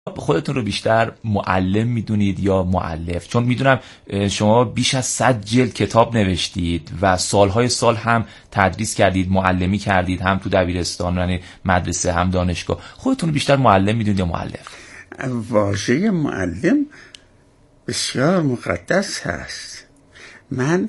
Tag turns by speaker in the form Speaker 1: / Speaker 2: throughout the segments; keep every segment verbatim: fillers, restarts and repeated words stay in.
Speaker 1: خودتون رو بیشتر معلم میدونید یا مؤلف؟ چون میدونم شما بیش از صد جلد کتاب نوشتید و سالهای سال هم تدریس کردید، معلمی کردید، هم تو دبیرستان، یعنی مدرسه، هم دانشگاه. خودتون رو بیشتر معلم میدونید یا مؤلف؟
Speaker 2: واژه معلم بسیار مقدس هست. من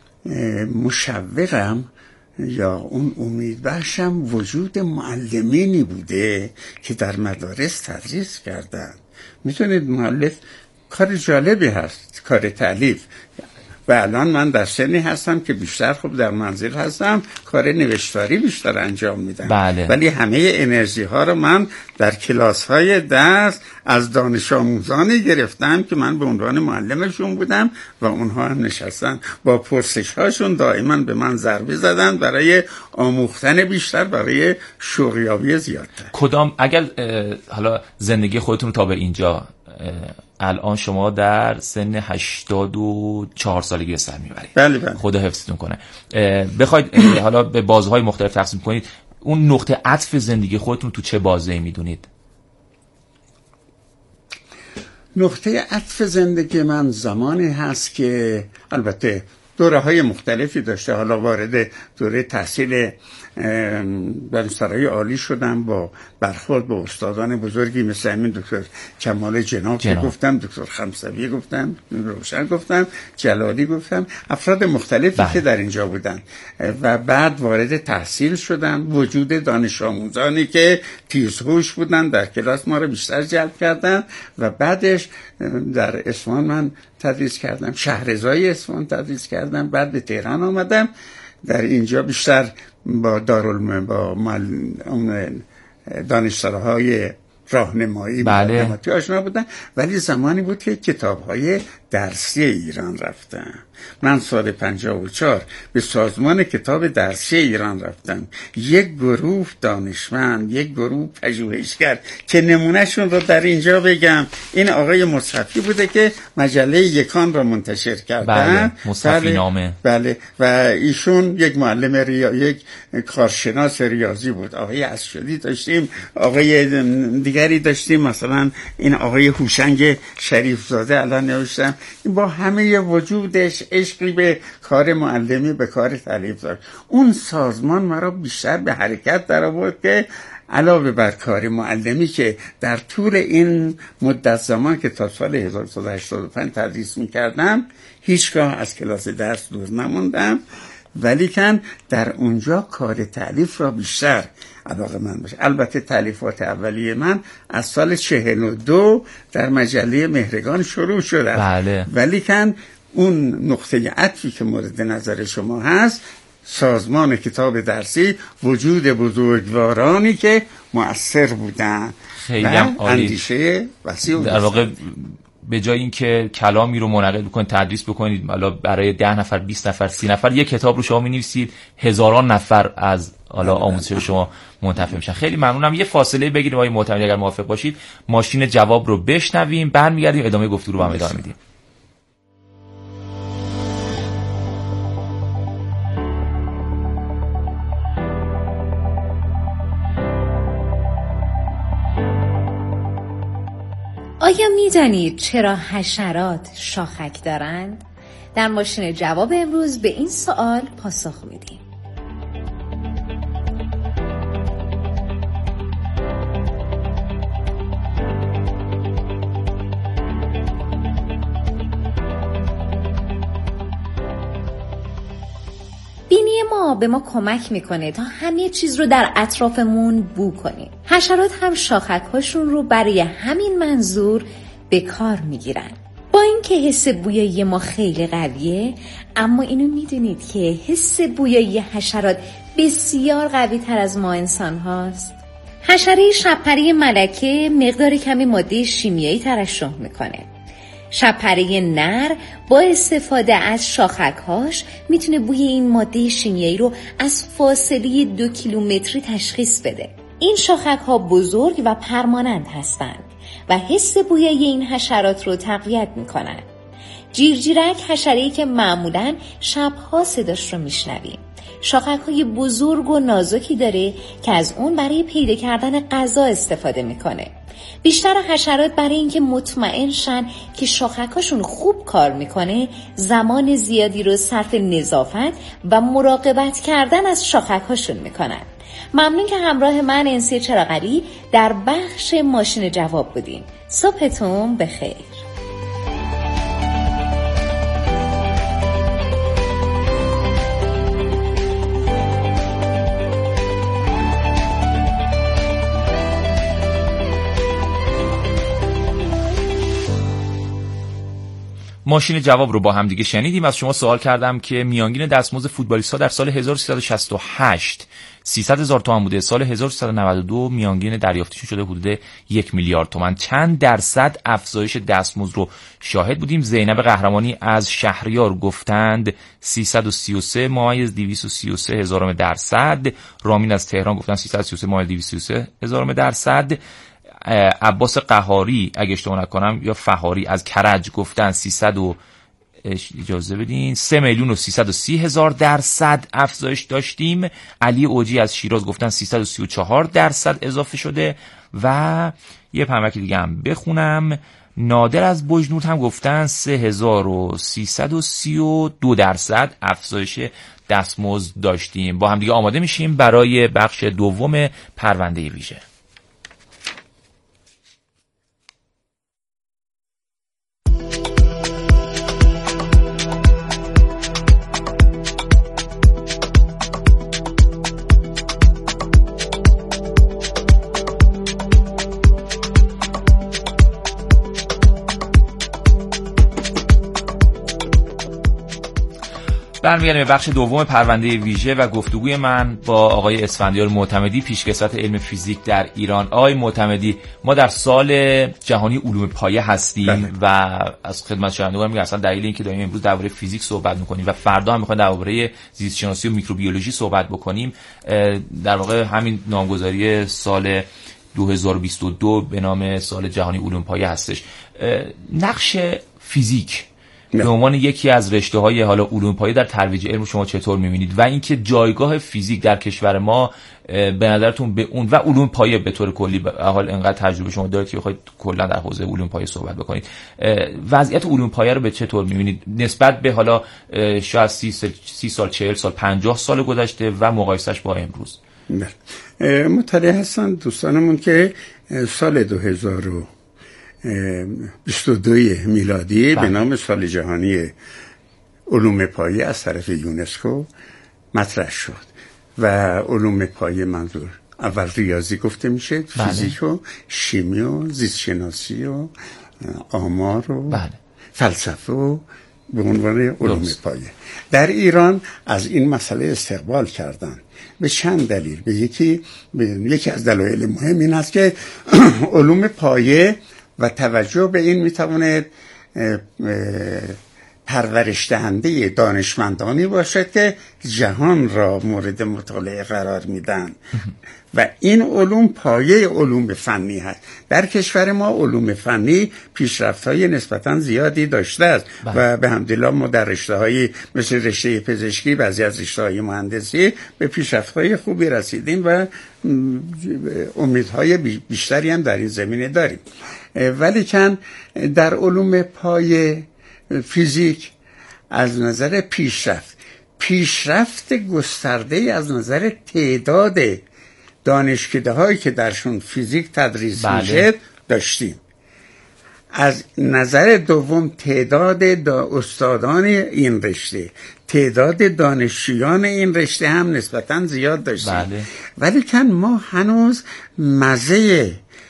Speaker 2: مشوقم یا اون امید بخشم وجود معلمینی بوده که در مدارس تدریس کردن. میتونید مؤلف کار جالبی هست، کار تألیف. و الان من در سنی هستم که بیشتر خوب در منزل هستم، کار نوشتاری بیشتر انجام میدم.
Speaker 1: بله.
Speaker 2: ولی همه انرژی ها رو من در کلاس های درس از دانش آموزانی گرفتم که من به عنوان معلمشون بودم و اونها هم نشستن با پرسش هاشون دائما به من ضربه زدن برای آموختن بیشتر، برای شوقیابی زیادتر.
Speaker 1: کدام اگر حالا زندگی خودتون تا به اینجا، الان شما در سن هشتاد و چهار سالگی به سر میبرید.
Speaker 2: بله بله.
Speaker 1: خدا حفظتون کنه. بخواید حالا به بازهای مختلف تقسیم کنید، اون نقطه عطف زندگی خودتون تو چه بازه‌ای میدونید؟
Speaker 2: نقطه عطف زندگی من زمانی هست که البته دوره های مختلفی داشته. حالا وارد دوره تحصیل دانشسرای عالی شدم با برخورد با استادان بزرگی مثل همین دکتر کمال جناب که گفتم، دکتر خمسوی گفتم، روشن گفتم، جلالی گفتم، افراد مختلفی بله. که در اینجا بودن. و بعد وارد تحصیل شدم. وجود دانش آموزانی که تیزهوش بودن در کلاس ما رو بیشتر جلب کردن. و بعدش در اصفهان من تدریس کردم، شهرضای اصفهان تدریس کردم. بعد به تهران آمدم. در اینجا بیشتر با دارالعلوم با دانشسراهای راهنمایی
Speaker 1: بله.
Speaker 2: آشنا بودم. ولی زمانی بود که کتاب‌های درسی ایران رفتم. من سال پنجاه و چهار به سازمان کتاب درسی ایران رفتم. یک گروه دانشمند، یک گروه پژوهشگر که نمونهشون رو در اینجا بگم، این آقای مصطفی بوده که مجله یکان را منتشر کردن.
Speaker 1: بله. مصطفی نامه.
Speaker 2: بله. و ایشون یک معلم ریا... یک کارشناس ریاضی بود. آقای اسشدی داشتیم، آقای دیگری داشتیم، مثلا این آقای هوشنگ شریف زاده الان نوشتم. با همه وجودش عشقی به کار معلمی، به کار تألیف داشت. اون سازمان مرا بیشتر به حرکت در آورد که علاوه بر کار معلمی که در طول این مدت زمان که تا سال هزار و سیصد و هشتاد و پنج تدریس می‌کردم، هیچگاه از کلاس درس دور نموندم، ولی کن در اونجا کار تألیف را بیشتر علاقه من باشه. البته تألیفات اولیه من از سال چهل و دو در مجله مهرگان شروع شده.
Speaker 1: بله.
Speaker 2: ولی کن اون نقطه عطفی که مورد نظر شما هست، سازمان کتاب درسی، وجود بزرگوارانی که مؤثر بودن،
Speaker 1: خیلی هم عالی.
Speaker 2: اندیشه وسیع
Speaker 1: در واقع به جای اینکه کلامی رو منعقد بکنید، تدریس بکنید، حالا برای ده نفر، بیست نفر، سی نفر یک کتاب رو شما می‌نویسید، هزاران نفر از حالا آموزش شما منتفع میشن. خیلی ممنونم. یه فاصله بگیریم آقای معتمدی اگر موافق باشید، ماشین جواب رو بشنویم، برمیگردیم ادامه گفتگو رو با هم ادامه میدیم.
Speaker 3: آیا می‌دانید چرا حشرات شاخک دارند؟ در ماشین جواب امروز به این سوال پاسخ میدیم. بینی ما به ما کمک میکنه تا همه چیز رو در اطرافمون بو کنیم. حشرات هم شاخک‌هاشون رو برای همین منظور به کار میگیرن. با اینکه حس بویایی ما خیلی قویه، اما اینو میدونید که حس بویایی حشرات بسیار قوی تر از ما انسان هاست. حشره شبپره ملکه مقدار کمی ماده شیمیایی ترشح میکنه. شبپره نر با استفاده از شاخک‌هاش میتونه بوی این ماده شیمیایی رو از فاصله دو کیلومتری تشخیص بده. این شاخک‌ها بزرگ و پرمانند هستند و حس بویایی این حشرات رو تقویت میکنن. جیرجیرک حشره‌ای که معمولاً شب‌ها صداش رو میشنویم. شاخک‌های بزرگ و نازکی داره که از اون برای پیدا کردن غذا استفاده میکنه. بیشتر حشرات برای اینکه مطمئن شن که شاخکاشون خوب کار میکنه زمان زیادی رو صرف نظافت و مراقبت کردن از شاخکاشون میکنن. ممنون که همراه من انسی چراغلی در بخش ماشین جواب بودین. صبحتون بخیر.
Speaker 1: ماشین جواب رو با هم دیگه شنیدیم. از شما سوال کردم که میانگین دستمزد فوتبالیست‌ها در سال هزار و سیصد و شصت و هشت سیصد هزار تومان بوده، سال هزار و سیصد و نود و دو میانگین دریافتیشون شده حدود یک میلیارد تومان. چند درصد افزایش دستمزد رو شاهد بودیم؟ زینب قهرمانی از شهریار گفتند سیصد و سی و سه ممیز دویست و سی و سه هزارم درصد. رامین از تهران گفتن سیصد و سی و سه ممیز دویست و سی و سه هزارم درصد. عباس قهاری اگه اشتباه نکنم یا فهاری از کرج گفتن سیصد و اجازه بدین سه میلیون و سیصد و سی هزار درصد افزایش داشتیم. علی اوجی از شیراز گفتن سیصد و سی و چهار درصد اضافه شده. و یه پنبک دیگه هم بخونم، نادر از بجنورد هم گفتن سه هزار و سیصد و سی و دو درصد افزایش دستمزد داشتیم. با هم دیگه آماده میشیم برای بخش دوم پرونده ویژه. برمیگردیم به بخش دوم پرونده ویژه و گفتگوی من با آقای اسفندیار معتمدی، پیشکسوت علم فیزیک در ایران. آقای معتمدی، ما در سال جهانی علوم پایه هستیم بله. و از خدمت شنوندگان میگم اصلا دلیل اینکه داریم امروز درباره فیزیک صحبت میکنیم و فردا هم میخوایم درباره زیست شناسی و میکروبیولوژی صحبت بکنیم، در واقع همین نامگذاری سال دو هزار و بیست و دو به نام سال جهانی علوم پایه هستش. نقش فیزیک به عنوان یکی از رشته‌های حالا علوم پایه در ترویج علم شما چطور می‌بینید و اینکه جایگاه فیزیک در کشور ما به نظرتون به اون و علوم پایه به طور کلی به حال انقدر تجربه شما دارید که بخواید کلا در حوزه علوم پایه صحبت بکنید، وضعیت علوم پایه رو به چطور می‌بینید نسبت به حالا شاید سی سال چهل سال پنجاه سال گذشته و مقایسهش با امروز؟
Speaker 2: مطلع هستن دوستانمون که سال دو هزار و بیست و دو میلادی به نام سال جهانی علوم پایه از طرف یونسکو مطرح شد و علوم پایه منظور اول ریاضی گفته میشه، بله. فیزیک و شیمی و زیست شناسی و آمار و بله. فلسفه و به عنوان علوم دوست. پایه در ایران از این مسئله استقبال کردن به چند دلیل. به یکی به یکی از دلایل مهم این است که علوم پایه و توجه به این میتواند پرورش دهنده دانشمندانی باشد که جهان را مورد مطالعه قرار میدن و این علوم پایه علوم فنی هست. در کشور ما علوم فنی پیشرفت‌های نسبتاً زیادی داشته است و به حمدالله ما در رشته‌های مثل رشته پزشکی، بعضی از رشته‌های مهندسی به پیشرفت‌های خوبی رسیدیم و امیدهای بیشتری هم در این زمینه داریم. ولی کن در علوم پایه فیزیک از نظر پیشرفت پیشرفت گسترده از نظر تعداد دانشکده هایی که درشون فیزیک تدریس بله. میشه داشتیم. از نظر دوم تعداد دا استادان این رشته، تعداد دانشجویان این رشته هم نسبتاً زیاد داشتیم بله. ولی کن ما هنوز مزه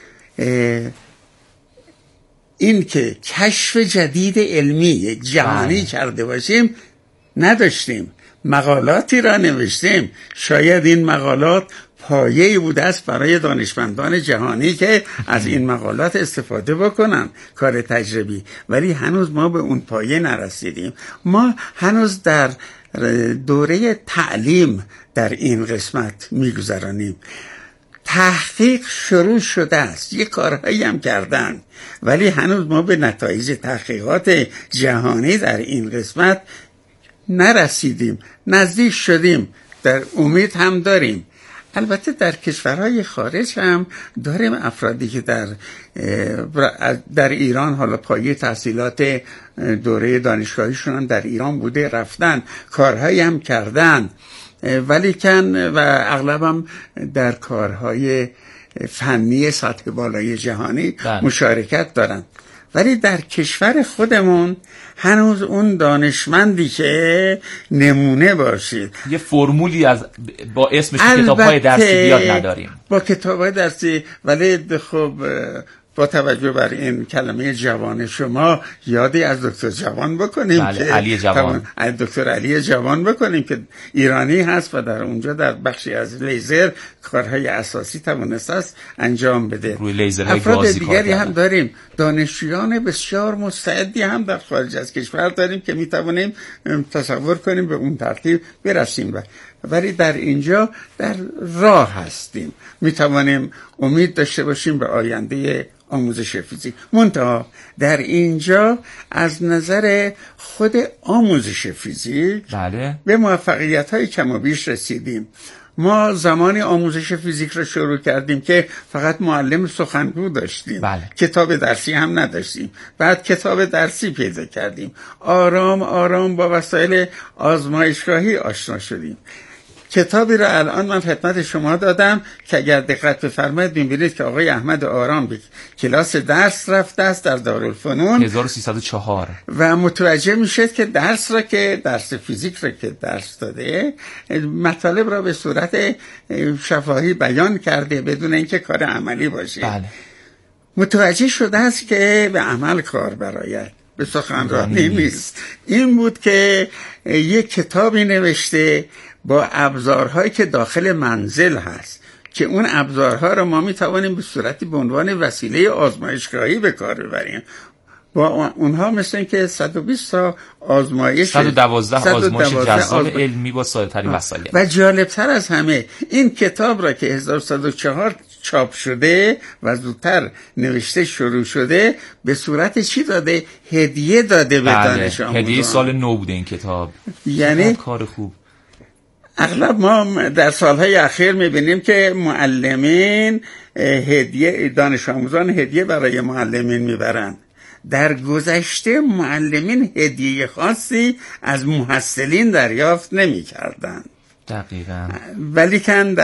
Speaker 2: این که کشف جدید علمی جهانی بله. کرده باشیم نداشتیم. مقالاتی را نوشتیم، شاید این مقالات پایه‌ای بوده است برای دانشمندان جهانی که از این مقالات استفاده بکنن کار تجربی، ولی هنوز ما به اون پایه نرسیدیم. ما هنوز در دوره تعلیم در این قسمت میگذرانیم. تحقیق شروع شده است، یه کارهایی هم کردن، ولی هنوز ما به نتایج تحقیقات جهانی در این قسمت نرسیدیم. نزدیک شدیم، در امید هم داریم. البته در کشورهای خارج هم داریم افرادی که در در ایران حالا پایه تحصیلات دوره دانشگاهیشون هم در ایران بوده، رفتن کارهایی هم کردن، ولی کن و اغلب هم در کارهای فنی سطح بالای جهانی بله. مشارکت دارن. ولی در کشور خودمون هنوز اون دانشمندی که نمونه باشید،
Speaker 1: یه فرمولی از با اسمش کتاب‌های درسی بیاد نداریم.
Speaker 2: با کتاب‌های درسی، ولی خب با توجه بر این کلمه جوان شما یادی از دکتر جوان بکنیم
Speaker 1: بله،
Speaker 2: که
Speaker 1: علی جوان،
Speaker 2: دکتر علی جوان بکنیم که ایرانی هست و در اونجا در بخشی از لیزر کارهای اساسی توانسته است انجام بده.
Speaker 1: روی لیزرهای
Speaker 2: افراد
Speaker 1: گازی
Speaker 2: دیگری هم داریم، دانشجویان بسیار مستعدی هم در خارج از کشور داریم که میتوانیم تصور کنیم به اون ترتیب برسیم. و ولی در اینجا در راه هستیم، میتوانیم امید داشته باشیم به آینده آموزش فیزیک. منتها در اینجا از نظر خود آموزش فیزیک
Speaker 1: بله.
Speaker 2: به موفقیت های کم و بیش رسیدیم. ما زمانی آموزش فیزیک رو شروع کردیم که فقط معلم سخنگو داشتیم
Speaker 1: بله.
Speaker 2: کتاب درسی هم نداشتیم. بعد کتاب درسی پیدا کردیم، آرام آرام با وسایل آزمایشگاهی آشنا شدیم. کتابی را الان من خدمت شما دادم که اگر دقت بفرمایید می‌بینید که آقای احمد آرام به کلاس درس رفته است در دارالفنون
Speaker 1: هزار و سیصد و چهار
Speaker 2: و متوجه میشد که درس را که درس فیزیک را که درس داده مطالب را به صورت شفاهی بیان کرده بدون اینکه کار عملی باشه.
Speaker 1: بله.
Speaker 2: متوجه شده است که به عمل کار براید، به سخنرانی نیست. این بود که یک کتابی نوشته با ابزارهایی که داخل منزل هست که اون ابزارها را ما میتوانیم به صورتی به عنوان وسیله آزمایشگاهی به کار ببریم. با اونها مثل این که صد و بیست تا آزمایش
Speaker 1: صد و دوازده آزمایش جذاب علمی با ساده‌ترین وسایل.
Speaker 2: و جالبتر از همه این کتاب را که هزار و صد و چهار چاپ شده و زودتر نوشته شروع شده به صورت چی داده؟ هدیه داده به دانش آموزان.
Speaker 1: هدیه سال نو بوده این کتاب.
Speaker 2: یعنی
Speaker 1: کار خوب.
Speaker 2: اغلب ما در سالهای اخیر میبینیم که معلمین هدیه، دانش آموزان هدیه برای معلمین میبرند. در گذشته معلمین هدیه خاصی از محصلین دریافت نمی‌کردند.
Speaker 1: دقیقاً.
Speaker 2: ولی کن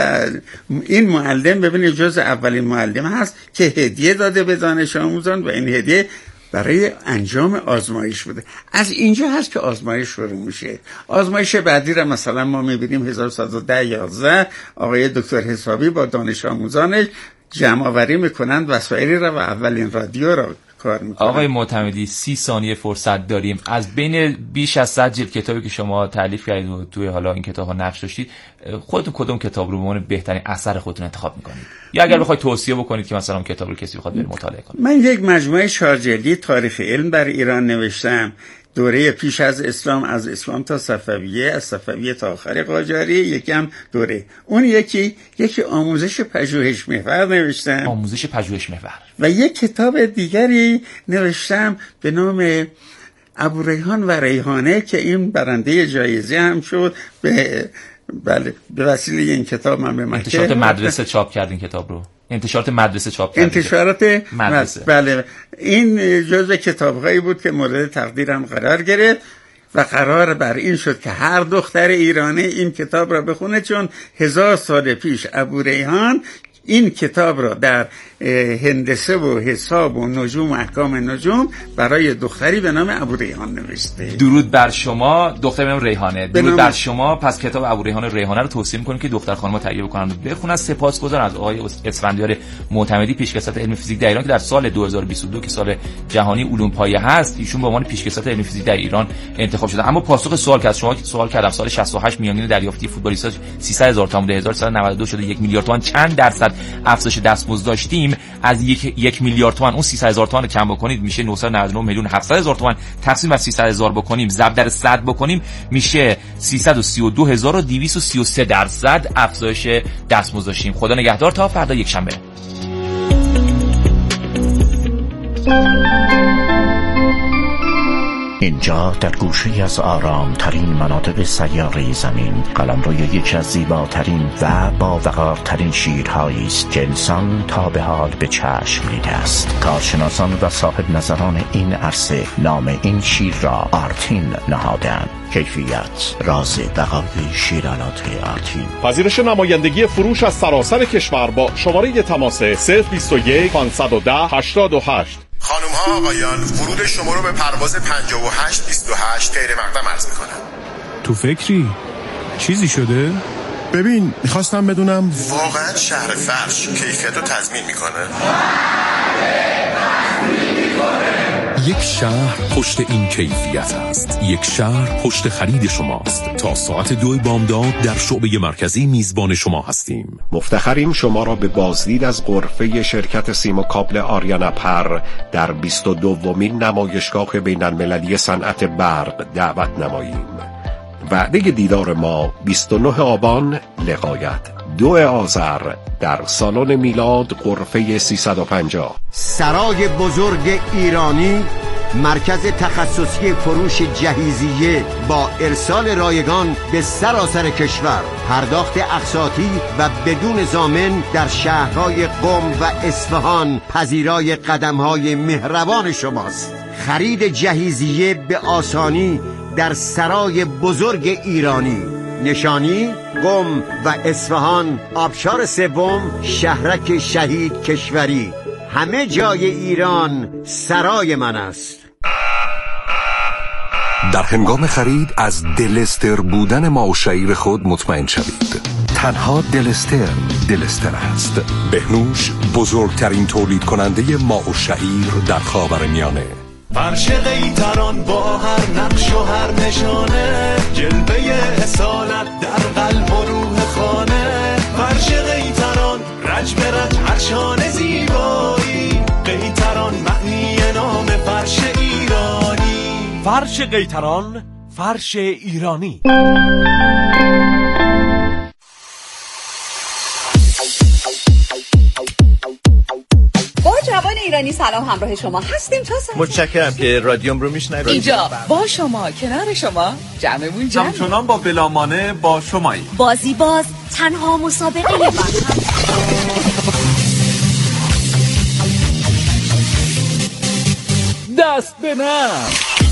Speaker 2: این معلم ببینید جز اولین معلم هست که هدیه داده به دانش آموزان و این هدیه برای انجام آزمایش بوده. از اینجا هست که آزمایش شروع میشه. آزمایش بعدی را مثلا ما میبینیم هزار و صد و ده یازده آقای دکتر حسابی با دانش آموزانش جمع آوری میکنند وسایلی را و اولین رادیو را کار میکنند.
Speaker 1: آقای معتمدی سی ثانیه فرصت داریم. از بین بیش از صد جلد کتابی که شما تالیف کردید و توی حالا این کتاب‌ها نقش داشتید، خودتون کدوم کتاب رو به عنوان بهترین اثر خودتون انتخاب میکنید؟ یا اگر بخواید توصیه بکنید که مثلا کتاب رو کسی بخواد بره مطالعه کنه.
Speaker 2: من یک مجموعه چهار جلدی تاریخ علم در ایران نوشتم. دوره پیش از اسلام، از اسلام تا صفویه، از صفویه تا آخر قاجاری، یکی هم دوره. اون یکی یکی آموزش پژوهش محور نوشتم.
Speaker 1: آموزش پژوهش محور.
Speaker 2: و یک کتاب دیگری نوشتم به نام ابو ریحان و ریحانه که این برنده جایزه هم شد. به بله به وسیله این کتاب من به مکه
Speaker 1: انتشارات مدرسه چاپ کردین کتاب رو. انتشارات مدرسه چاپ کردین.
Speaker 2: انتشارات
Speaker 1: مدرسه.
Speaker 2: بله. این جزء کتاب‌هایی بود که مورد تقدیرم قرار گرفت و قرار بر این شد که هر دختر ایرانی این کتاب را بخونه، چون هزار سال پیش ابو ریحان این کتاب را در هندسه و حساب و نجوم و احکام نجوم برای دختری به نام ابو ریحان نوشته.
Speaker 1: درود بر شما دختر به نام ریحانه. درود
Speaker 2: نام...
Speaker 1: بر شما. پس کتاب ابو ریحان ریحانه رو توصیه می‌کنیم که دختر خانم‌ها تهیه بکنن و بخونن. سپاسگزارم از آقای اسفندیار معتمدی، پیشکسوت علم فیزیک در ایران، که در سال دو هزار و بیست و دو که سال جهانی علوم پایه هست، ایشون به عنوان پیشکسوت علم فیزیک در ایران انتخاب شده. اما پاسخ سوال که از شما سوال کردم، سال شصت و هشت میانگین دریافتی فوتبالیست‌ها سیصد هزار تومان بوده، هزار و سیصد و نود و دو شده یک میلیارد تومان. چند درصد افزایش دستمزد داشتیم؟ از یک یک میلیارد تومان اون سیصد هزار تومان رو کم بکنید میشه نهصد و نود و نه میلیون و هفتصد هزار تومان. تقسیم بر سیصد هزار بکنیم، ضرب در صد بکنیم، میشه سیصد و سی و دو هزار و دویست و سی و سه درصد افزایش دستمزد داشتیم. خدا نگهدار تا فردا یک شنبه.
Speaker 4: اینجا در گوشه از آرام ترین مناطق سیاره زمین قلمروی یکی از زیباترین و با وقارترین شیرهایی است که انسان تا به حال به چشم دیده است. کارشناسان و صاحب نظران این عرصه نام این شیر را آرتین نهادند. کیفیت راز بقای شیرالات آرتین.
Speaker 5: پذیرش نمایندگی فروش از سراسر کشور با شماره تماس صفر بیست و یک پانصد و ده هشتاد و هشت.
Speaker 6: خانم ها آقایان، ورود شما رو به پرواز پنجاه و هشت بیست و هشت غیر مقدم عرض میکنم.
Speaker 7: تو فکری؟ چیزی شده؟
Speaker 6: ببین میخواستم بدونم واقعا شهر فرش کیفیت رو تضمین میکنه؟
Speaker 7: یک شهر پشت این کیفیت است. یک شهر پشت خرید شماست. تا ساعت دو بامداد در شعبه مرکزی میزبان شما هستیم.
Speaker 5: مفتخریم شما را به بازدید از غرفه شرکت سیم و کابل آریانا پر در بیست و دومین نمایشگاه بین المللی صنعت برق دعوت نماییم. وعده دیدار ما بیست و نه آبان لقایت دو آذر در سالن میلاد غرفه سیصد و پنجاه.
Speaker 8: سرای بزرگ ایرانی، مرکز تخصصی فروش جهیزیه با ارسال رایگان به سراسر کشور، پرداخت اقساطی و بدون ضامن در شهرهای قم و اصفهان پذیرای قدمهای مهربان شماست. خرید جهیزیه به آسانی در سرای بزرگ ایرانی، نشانی قم و اصفهان، آبشار سوم، شهرک شهید کشوری. همه جای ایران سرای من است.
Speaker 9: در هنگام خرید از دلستر بودن ماء و شعیر خود مطمئن شوید. تنها دلستر دلستر است. بهنوش بزرگترین تولید کننده ماء و شعیر در خاورمیانه.
Speaker 10: فرش قیطران با هر نقش و هر نشانه، جلوه اصالت در قلب و روح خانه. فرش قیطران رج به رج هرشان زیبایی، قیطران معنی نام فرش ایرانی.
Speaker 11: فرش قیطران، فرش ایرانی.
Speaker 12: جوان ایرانی سلام، همراه شما هستیم تا ساعت.
Speaker 13: متشکرم که رادیوم رو میشنوید.
Speaker 12: اینجا با شما، کنار شما، جمعمون جمع.
Speaker 11: همچنان با بلامانه با شمایی.
Speaker 12: بازی باز، تنها مسابقه وطن.
Speaker 11: دست به نم.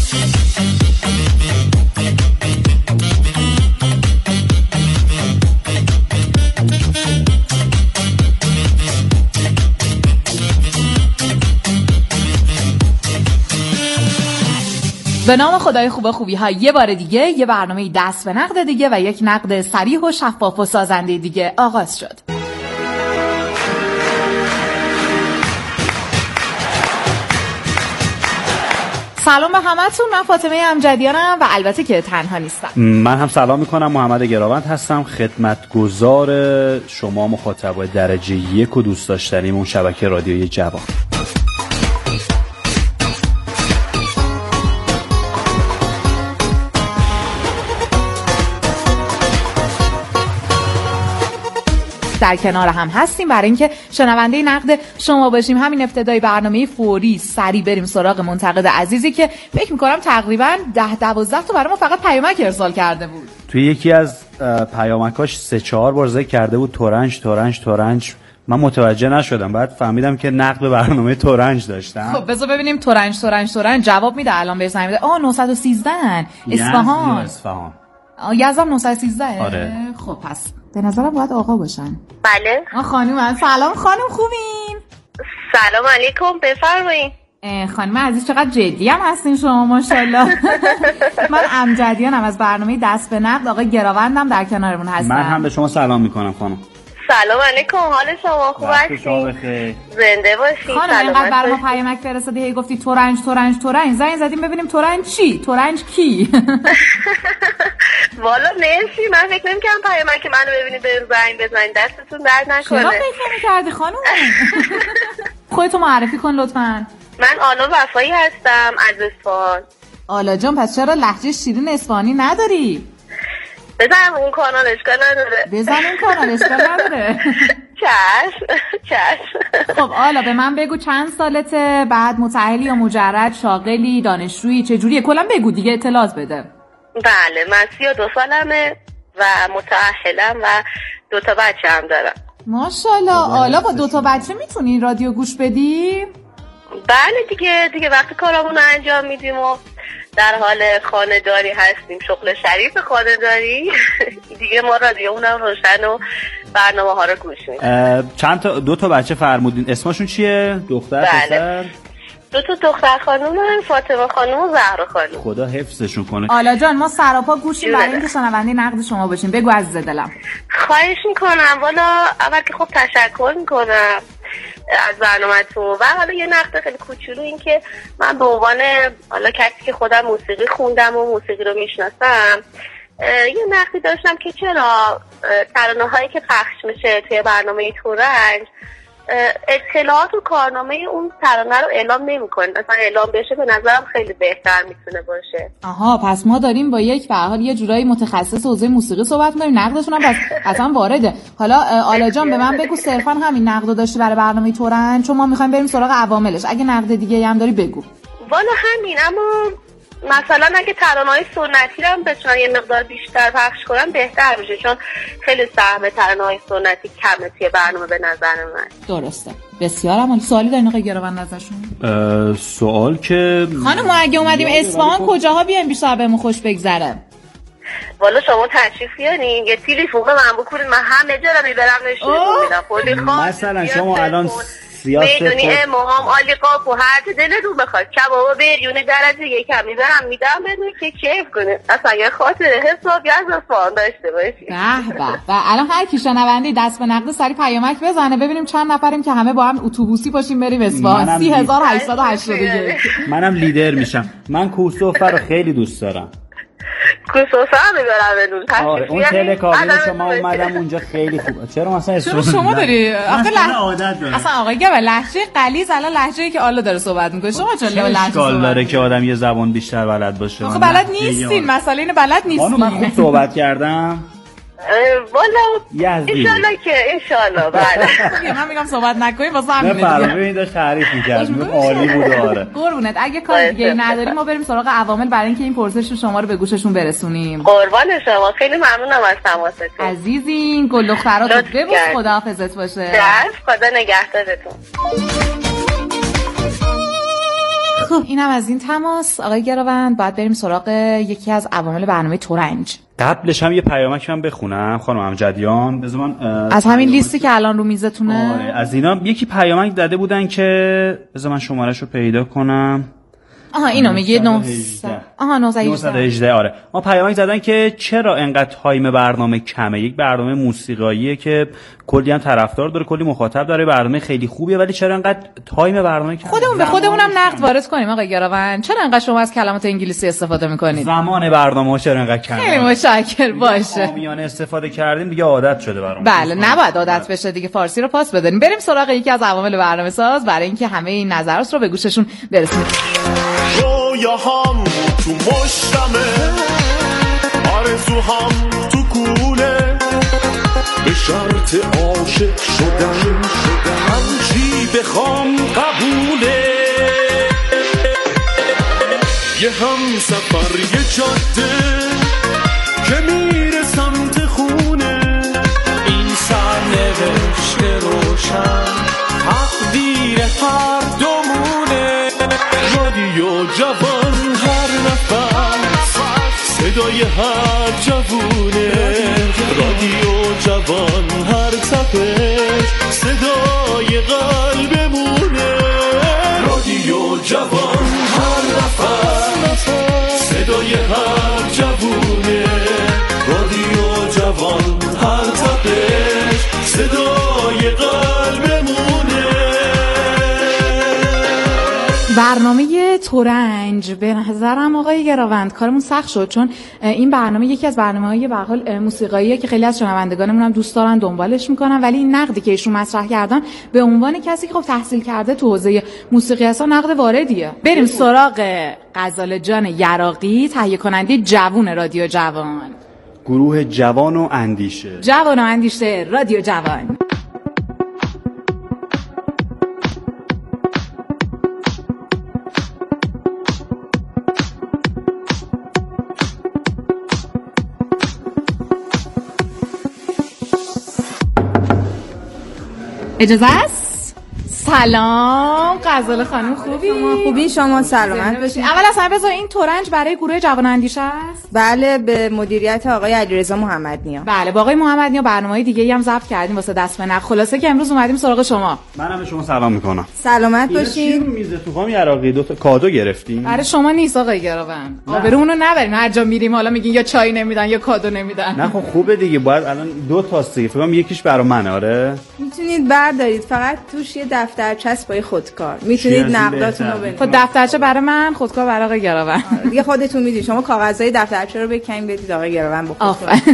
Speaker 14: به نام خدای خوب خوبی ها یه بار دیگه یه برنامه دست به نقد دیگه و یک نقد صریح و شفاف و سازنده دیگه آغاز شد. سلام به همتون، من فاطمه امجدیانم و البته که تنها نیستم.
Speaker 15: من هم سلام میکنم، محمد گراوند هستم، خدمتگزار شما مخاطبای درجه یک و دوست داشتنیمون شبکه رادیویی جوان.
Speaker 14: در کنار هم هستیم برای اینکه شنونده نقد شما باشیم. همین ابتدای برنامه فوری سری بریم سراغ منتقد عزیزی که فکر میکنم تقریبا ده دوازده تا برای ما فقط پیامک ارسال کرده بود.
Speaker 15: توی یکی از پیامکاش سه چهار بار ذکر کرده بود تورنج تورنج تورنج. من متوجه نشدم، بعد فهمیدم که نقد به برنامه تورنج داشتن.
Speaker 14: خب بذار ببینیم تورنج تورنج تورنج جواب میده. الان بهش میده آ نهصد و سیزده اصفهان.
Speaker 15: اصفهان.
Speaker 14: یزدم نهصد و سیزده.
Speaker 15: آره.
Speaker 14: خب پس به نظرم باید آقا باشن.
Speaker 16: بله.
Speaker 14: آ خانم، سلام خانم، خوبین؟
Speaker 16: سلام علیکم، بفرمایید.
Speaker 14: خانم عزیز چقدر جدی هم هستین شما ماشاءالله. من امجدیانم از برنامه دست به نقد، آقای گراوندم در کنارمون هستن.
Speaker 15: من هم به شما سلام میکنم خانم.
Speaker 16: سلام علیکم، حال شما خوب هستین؟ زنده باشین.
Speaker 14: خانم اینقدر برای ما پیامک فرستادی، هی گفتی تورنج تورنج تورنج، زنگ زدیم ببینیم تورنج چی؟ تورنج کی؟
Speaker 16: والا مرسی، من فکر نمی‌کردم پیامک منو ببینید به زنگ بزنید، دستتون درد نکنه.
Speaker 14: چرا فکر نمی‌کردی خانم؟ خودتو معرفی کن لطفاً.
Speaker 16: من آلا وفایی هستم از اصفهان.
Speaker 14: آلا جان، پس چرا لهجه شیرین اصفهانی نداری؟
Speaker 16: بزن اون کانال اشکال نداره.
Speaker 14: بزن اون کانال اشکال نداره.
Speaker 16: چشم چشم.
Speaker 14: خب حالا به من بگو چند سالته، بعد متأهلی یا مجرد، شاغلی، دانشجویی، چجوریه؟ کلا بگو دیگه، اطلاعات بده.
Speaker 16: بله من سی و دو سالمه و متأهلم و دو تا بچه هم دارم.
Speaker 14: ماشاءالله. حالا با دو تا بچه میتونی رادیو گوش بدی؟
Speaker 16: بله دیگه دیگه وقتی کارامون رو انجام میدیم و در حال خانه‌داری هستیم، شغل شریف خانه‌داری دیگه ما رادیومون هم روشن و برنامه ها رو گوش میدیم.
Speaker 15: چند تا دو تا بچه فرمودین، اسمشون چیه؟ دختر پسر؟
Speaker 16: دو تا دختر خانم هم، فاطمه خانم و زهرا خانم.
Speaker 15: خدا حفظشون کنه.
Speaker 14: آلا جان ما سراپا گوشیم برای اینکه شنونده نقد شما باشیم. بگو عزیز دلم.
Speaker 16: خواهش میکنم. والا اول که خب تشکر میکنم از برنامه‌تون و حالا یه نقد خیلی کوچولو این که من به عنوان حالا کسی که خودم موسیقی خوندم و موسیقی رو میشناسم یه نقدی داشتم که چرا ترانه‌هایی که پخش میشه توی برنامه تورنج اطلاعات و کارنامه اون ترانه رو اعلام نمی‌کنه. مثلا اعلام بشه به نظرم خیلی بهتر میتونه باشه.
Speaker 14: آها پس ما داریم با یک به هر حال یه جورایی متخصص حوزه موسیقی صحبت می‌کنیم، نقدشون هم پس اصلا وارده. حالا آلا جان به من بگو صرفا همین نقدو داشتی برای برنامه تورنج، چون ما می‌خوایم بریم سراغ عواملش. اگه نقد دیگه‌ای هم داری بگو.
Speaker 16: والا همین، اما مثلا اگه ترانه‌های سنتی رو هم بتونن یه مقدار بیشتر پخش کنن بهتر میشه، چون خیلی سهم ترانه‌های سنتی کمه توی برنامه به نظر من.
Speaker 14: درسته. بسیار عالی. سوالی دارین آقای گراوند ازشون؟
Speaker 15: سوال که
Speaker 14: خانم ما اگه اومدیم اصفهان کجاها بیایم بیشتر بهمون خوش بگذره؟
Speaker 16: والا شما تشریف بیارین یه تلفن به من بکنید، من همه جا رو میبرم نشون میدم. خودی خواست
Speaker 15: مثلا شما الان
Speaker 16: سیاست میدونی امام عالی قاپ و هر چه دلتون بخواد کبابا بریون درجه یکم میبرم میدم بدون که کیف کنه، اصلا یه خاطر حسابی از اصفهان داشته باشید.
Speaker 14: به به. و الان هر کی شنونده دست به نقد سری پیامک بزنه ببینیم چند نفریم که همه با هم اتوبوسی باشیم بریم اصفهان. سی هزار و هشتصد و هشتاد و یک.
Speaker 15: منم لیدر میشم. من کوسوفه رو خیلی دوست دارم.
Speaker 16: کوسوفه هم میبرم بدون.
Speaker 15: آره اون تلکابل شما اومدم اونجا خیلی خوبه. چرا مثلا
Speaker 14: چرا شما داری آخه لح... اصلا آقای گبر لهجه غلیظ الان لهجه‌ای که آلا داره صحبت میکنه شما چون لهجه
Speaker 15: اشکال داره که آدم یه زبان بیشتر بلد باشه.
Speaker 14: آخه بلد نیستین، مسئله اینه بلد نیستین.
Speaker 15: من خوب صحبت کردم
Speaker 16: والا انشالله که انشالله. بله
Speaker 14: من میگم صحبت نکنیم واسه همین
Speaker 15: دیگه. نه ببین داشت تعریف می‌کرد میگم عالی بود. آره
Speaker 14: قربونت. اگه کار دیگه نداریم ما بریم سراغ عوامل برای اینکه این پرسش شما رو به گوششون برسونیم.
Speaker 16: قربان شما، خیلی ممنونم از تماستون
Speaker 14: عزیزین. گل دخترات رو ببوس. خداحافظت باشه.
Speaker 16: دست خدا نگهدارتون.
Speaker 14: خب اینم از این تماس. آقای گراوند باید بریم سراغ یکی از عوامل برنامه تورنج.
Speaker 15: قبلش هم یه پیامک من بخونم خانم امجدیان. بذار من
Speaker 14: از همین لیستی که الان رو میزتونه.
Speaker 15: آره از اینا یکی پیامک داده بودن که بذار من شمارهشو پیدا کنم.
Speaker 14: آها اینو میگه نهصد. آها نهصد و
Speaker 15: هجده. آره ما پیامک زدن که چرا انقدر تایم برنامه کمه. یک برنامه موسیقاییه که کلی هم طرفدار داره، کلی مخاطب داره، برنامه خیلی خوبیه، ولی چرا انقدر تایم برنامه کمه؟
Speaker 14: خودمون به خودمون هم نقد وارد کنیم آقای گراوند. چرا انقدر شما از کلمات انگلیسی استفاده میکنید؟
Speaker 15: زمان برنامه چرا انقدر کمه؟
Speaker 14: خیلی متشکرم. باشه
Speaker 15: آمیانه استفاده کردیم دیگه عادت شده برامون.
Speaker 14: بله نباید عادت بشه دیگه، فارسی رو پاس بدین. بریم سراغ یکی از عوامل برنامه ساز برای اینکه همه این نظرات رو به گوششون برسونیم.
Speaker 10: رویاهام تو مشتمه، آرزوهام تو کوله، به شرط عاشق شدن همچی بخوام قبوله. یه هم سفر یه جاده که میره سمت خونه، این سرنوشت روشن تقدیر هر دومونه. رادیو جوان هر نفس صدای هر جوونه، رادیو جوان هر تپش صدای قلبمونه. رادیو جوان هر نفس صدای هر جوونه، رادیو جوان هر تپش صدای قلبمونه.
Speaker 14: برنامه تورنج به نظرم آقای گراوند کارمون سخت شد، چون این برنامه یکی از برنامه‌های به هر حال موسیقاییه که خیلی از شنوندگانمون هم دوست دارن دنبالش میکنن، ولی این نقدی که ایشون مطرح کردن به عنوان کسی که خب تحصیل کرده تو حوزه موسیقی اصلا نقد واردیه. بریم سراغ غزاله جان یراقی، تهیه کننده جوون رادیو جوان.
Speaker 15: گروه جوان و اندیشه.
Speaker 14: جوان و اندیشه رادیو جوان. اجازه است؟ سلام غزاله خانم، خوبی؟
Speaker 17: شما خوبی؟ شما سلامت باشین.
Speaker 14: اول از همه بذار این ترنج برای گروه جوان اندیشه است؟
Speaker 17: بله، به مدیریت آقای علیرضا محمدنیا.
Speaker 14: بله، با آقای محمدنیا برنامه‌های دیگه‌ای هم ضبط کردیم واسه دست به نخ. خلاصه که امروز اومدیم سراغ شما.
Speaker 15: منم به شما سلام میکنم.
Speaker 17: سلامت باشین.
Speaker 15: میز طوفان یراقی دو تا کادو گرفتیم.
Speaker 14: برای شما نیست آقای گراون. آبرومونو نبرین، هر جا میریم حالا میگین یا چای نمیدن یا کادو نمیدن.
Speaker 15: نه خب خوبه دیگه، باید الان دو تاست دیگه. فکر کنم یکیش برای منه. آره
Speaker 17: میتونید بردارید، فقط توش یه دفترچه است با خودکار، میتونید نقداتون رو بنویسید.
Speaker 14: خب دفترچه برای من، خودکار برای آقای گراون.
Speaker 17: دیگه خودتون میدید، شما کاغذهای دفترچه رو بکنید بدید آقای گراون بخونه.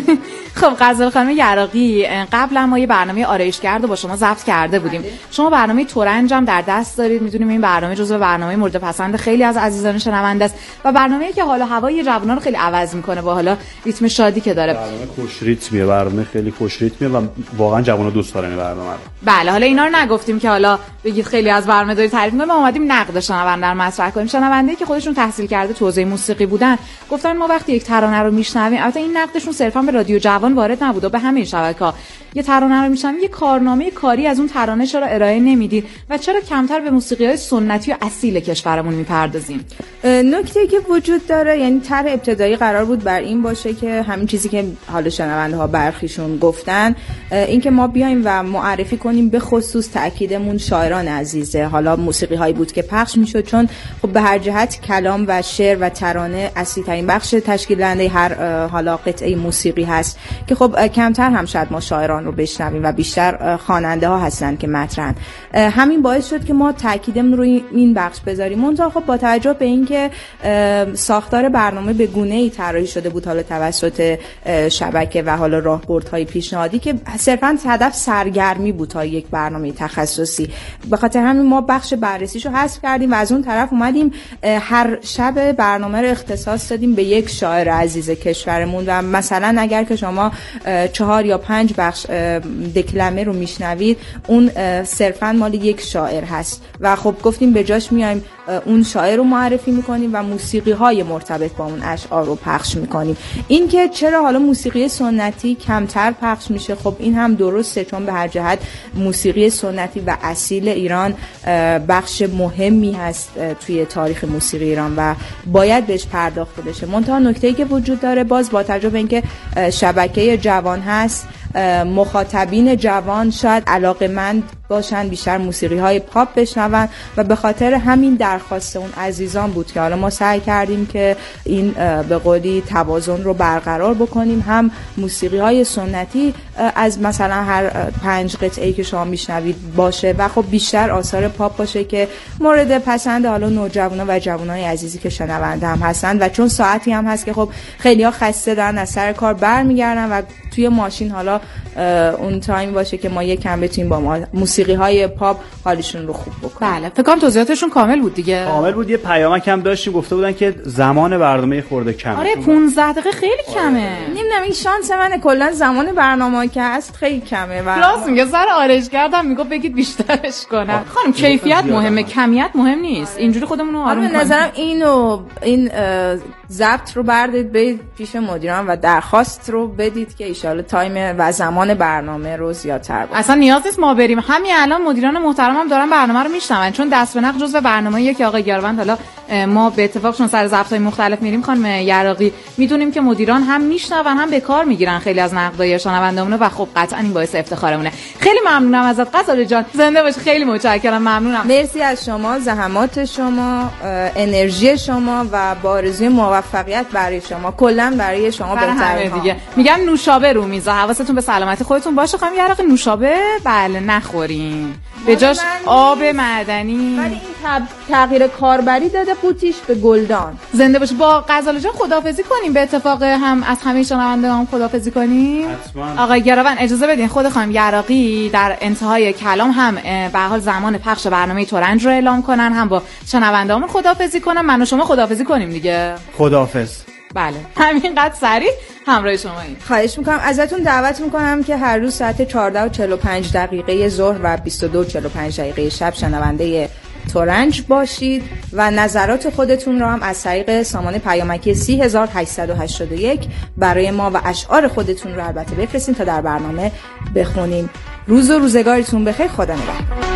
Speaker 14: خب غزاله خانم یراقی، قبلا ما یه برنامه آرایشگرد رو با شما ضبط کرده بودیم. شما برنامه ترنج هم در دست دارید، میدونیم این برنامه جزو برنامه مورد پسند خیلی از عزیزان شنونده است و برنامه‌ای که حالا هوای جوونا رو خیلی عوض میکنه با حالا ریتم شادی که داره.
Speaker 15: برنامه خوش ریتمیه، برنامه خیلی خوش ریتمیه و واقعا جوونا دوست دارن این برنامه رو.
Speaker 14: بله، حالا اینا رو نگفتیم که حالا بگید خیلی از برنامه داری تعریف می‌کنیم، ما اومدیم نقد شنونده رو مطرح کنیم. شنونده‌ای که خودشون تحصیل کرده تو حوزه موسیقی بودن گفتن ما وقتی یک ترانه رو میشنویم، البته این نقدشون صرفا به رادیو جوان وارد نبود و به همه شبکه‌ها، یه ترانه رو میشنویم یه کارنامه کاری از اون ترانه چرا ارائه نمیدید و چرا کمتر به موسیقی‌های سنتی و اصیل کشورمون میپردازیم.
Speaker 17: نکته‌ای که وجود داره، یعنی طرح ابتدایی قرار بود بر این باشه که همین چیزی که حالا شنونده ها برخیشون گفتن، اینکه ما بیایم و معرفی کنیم، به خصوص تاکیدمون شاعران عزیزه، حالا موسیقی هایی بود که پخش میشد، چون خب به هر جهت کلام و شعر و ترانه اصلی ترین بخش تشکیل دهنده هر حالا قطعه موسیقی هست که خب کمتر هم شاید ما شاعران رو بشنویم و بیشتر خواننده ها هستن که مطرحن. همین باعث شد که ما تاکیدمون رو این بخش بذاریم. منتها خب با توجه به اینکه ساختار برنامه به گونه‌ای طراحی شده بود حالا توسط شبکه و حالا راهبردهای پیشنهادی که صرفاً هدف سرگرمی بود تا یک برنامه تخصصی، به خاطر همین ما بخش بررسیشو حذف کردیم و از اون طرف اومدیم هر شب برنامه رو اختصاص دادیم به یک شاعر عزیز کشورمون و مثلا اگر که شما چهار یا پنج بخش دکلمه رو میشنوید، اون صرفاً مال یک شاعر هست و خب گفتیم به جاش میایم اون شاعر رو معرفی میکنیم و موسیقی های مرتبط با اون اشعار رو پخش میکنیم. این که چرا حالا موسیقی سنتی کمتر پخش میشه، خب این هم درسته، چون به هر جهت موسیقی سنتی و اصیل ایران بخش مهمی هست توی تاریخ موسیقی ایران و باید بهش پرداخته بشه. منتها نکته‌ای که وجود داره، باز با توجه به اینکه شبکه جوان هست، مخاطبین جوان شاید علاقه‌مند باشن بیشتر موسیقی های پاپ بشنون و به خاطر همین درخواست اون عزیزان بود که حالا ما سعی کردیم که این به قولی توازن رو برقرار بکنیم، هم موسیقی های سنتی از مثلا هر پنج قطعه‌ای که شما میشنوید باشه و خب بیشتر آثار پاپ باشه که مورد پسند حالا نوجوانان و جوانای عزیزی که شنونده هم هستن و چون ساعتی هم هست که خب خیلی‌ها خسته دارن از سر کار برمیگردن و توی ماشین حالا اون تایم باشه که ما یکم بتونیم با ما موسیقی های پاپ حالشون رو خوب بکنیم.
Speaker 14: بله، فکر کنم توضیحاتشون کامل بود دیگه.
Speaker 15: کامل بود. یه پیامک هم داشتیم، گفته بودن که زمان برنامه خورده کمه.
Speaker 14: آره پانزده دقیقه خیلی کمه.
Speaker 17: نمیدونم این شانس منه، کلا زمان برنامه که هست خیلی کمه و
Speaker 14: راست میگه. سر آرش کردم میگه بگید بیشترش کنم. خانم کیفیت مهمه، کمیت مهم نیست. اینجوری خودمون رو آروم کنیم.
Speaker 17: به نظرم اینو این ضبط رو بردید برید پیش مدیران و درخواست رو بدید که ان شاءالله تایم و زمان برنامه رو زیادتر باشه.
Speaker 14: اصلا نیاز نیست ما بریم، همین الان مدیران محترمم دارن برنامه رو میشنون، چون دست به نقد جزو برنامه‌ایه که آقای گروند حالا ما به اتفاق چون سر ضبط‌های مختلف میریم خانم یراقی میدونیم که مدیران هم میشنون هم به کار میگیرن خیلی از نقدای شنونده‌مون و خب قطعا این باعث افتخارمونه. خیلی ممنونم ازت غزاله جان، زنده باش. خیلی متشکرم، ممنونم.
Speaker 17: مرسی از شما، زحمات شما، انرژی شما و با آرزوی موفقیت برای شما، کلا برای شما بهتره
Speaker 14: دیگه. میگم نوشابه رو میز، حواستون به سلامتی خودتون باشه. خانم یراقی نوشابه بله نخورین، به جاش آب معدنی.
Speaker 17: ولی این تغییر کاربری داده قوطیش به گلدان.
Speaker 14: زنده باشه. با غزاله جان خداحافظی کنیم، به اتفاق هم از همه شنوندگان خداحافظی کنیم.
Speaker 15: حتما.
Speaker 14: آقای گراون اجازه بدین خود خانم یراقی در انتهای کلام هم به حال زمان پخش برنامه ترنج رو اعلام کنن، هم با شنوندهامون خداحافظی کنن. من و شما خداحافظی کنیم دیگه.
Speaker 15: خداحافظ.
Speaker 14: بله همینقدر سریع همراه شما این.
Speaker 17: خواهش میکنم ازتون، دعوت میکنم که هر روز ساعت چهارده و چهل و پنج دقیقه ظهر و بیست و دو و چهل و پنج دقیقه شب شنونده ترنج باشید و نظرات خودتون رو هم از طریق سامان پیامکی سی هزار و هشتصد و هشتاد و یک برای ما و اشعار خودتون رو البته بفرستین تا در برنامه بخونیم. روز و روزگارتون بخیر. خدا نگهدار.